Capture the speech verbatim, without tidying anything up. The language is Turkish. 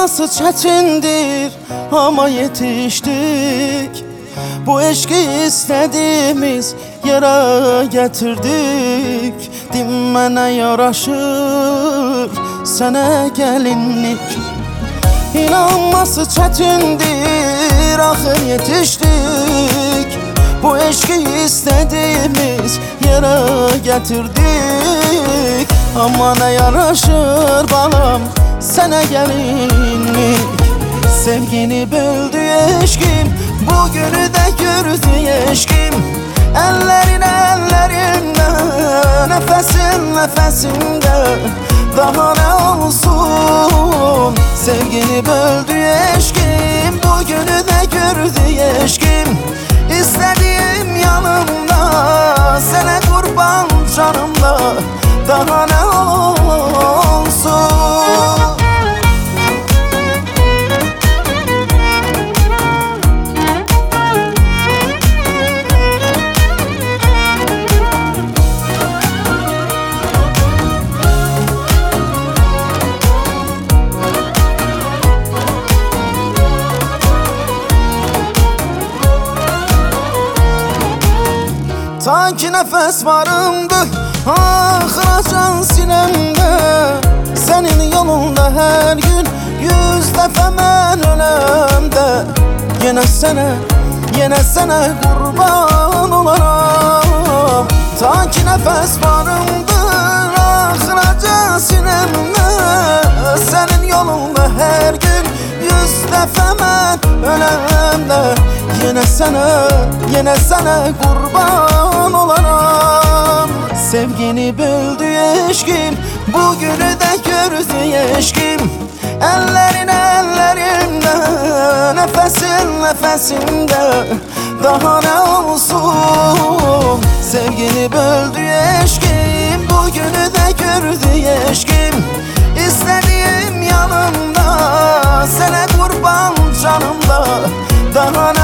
İnanması çetindir ama yetiştik. Bu eşki istediğimiz yere getirdik. Dinmene yaraşır sana gelinlik. İnanması çetindir ahır yetiştik. Bu eşki istediğimiz yere getirdik. Ama ne yaraşır balam sana gelinlik. Sevgini böldü eşkim, bugünü de gördü eşkim. Ellerin ellerimde, nefesin nefesimde. Daha ne olsun? Sevgini böldü eşkim, bugünü de gördü eşkim. İstediğim yanımda, sana kurban canımda. Daha ne olsun? Ta ki nefes varımdı ahıracan sinemde. Senin yolunda her gün yüz defa ben ölemde. Yine sana, yine sana kurban olaram. Ta ki nefes varımdı ahıracan sinemde. Senin yolunda her gün yüz defa ben ölemde. Yine sana, yine sana kurban olaram. Sevgini böldü eşkim, bugünü de gördü eşkim. Ellerin ellerimde, nefesin nefesimde. Daha ne olsun? Sevgini böldü eşkim, bugünü de gördü eşkim. İstediğim yanımda, sana kurban canımda. Daha ne